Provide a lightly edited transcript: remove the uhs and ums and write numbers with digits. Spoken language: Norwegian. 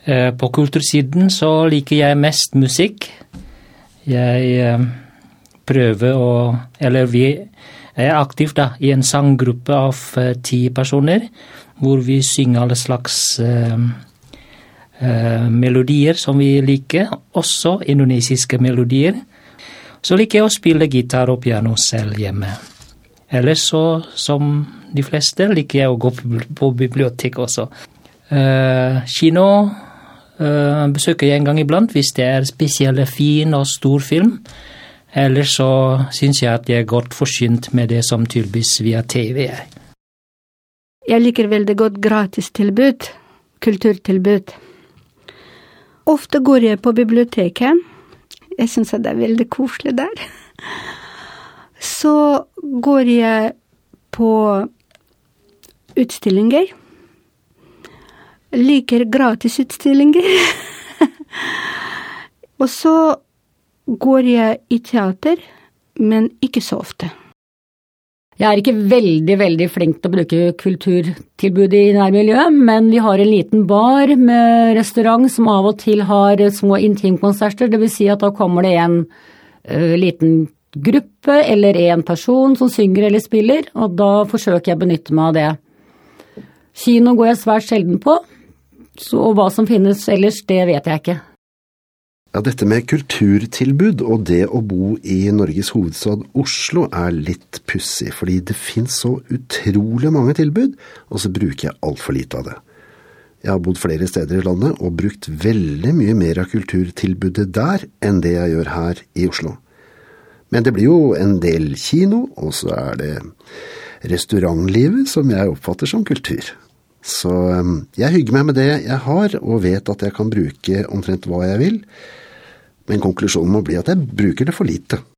På kultursiden så liker jeg mest musikk. Jeg vi er aktiv da, i en sanggruppe av 10 personer, hvor vi synger alle slags melodier som vi liker, også indonesiske melodier. Så liker jeg å spille gitar og piano selv hjemme. Ellers så, som de fleste, liker jeg å gå på bibliotek også. Kino besøker jeg en gang iblant, hvis det er spesielle fin og stor film. Ellers så synes jeg at jeg er godt forsynt med det som tilbys via TV. Jeg liker veldig godt gratistilbud, kulturtilbud. Ofte går jeg på biblioteket. Jeg synes at det er veldig koselig der. Så går jeg på utstillinger. Liker gratisutstillinger. Og så går jeg i teater, men ikke så ofte. Jeg er ikke veldig flink til å bruke kulturtilbud i nærmiljøet, men vi har en liten bar med restaurant som av og til har små intimkonserter. Det vil si at da kommer det en liten gruppe eller en person som synger eller spiller, og da forsøker jeg å benytte meg av det. Kino går jeg svært sjelden på, og hva som finnes ellers, det vet jeg ikke. Ja, dette med kulturtilbud og det å bo i Norges hovedstad Oslo er litt pussig, fordi det finnes så utrolig mange tilbud, og så bruker jeg alt for lite av det. Jeg har bodd flere steder i landet og brukt veldig mye mer av kulturtilbudet der enn det jeg gjør her i Oslo. Men det blir jo en del kino, og så er det restaurantlivet som jeg oppfatter som kultur. Så jeg hygger meg med det jeg har, og vet at jeg kan bruke omtrent hva jeg vil. Men konklusjonen må bli at jeg bruker det for lite.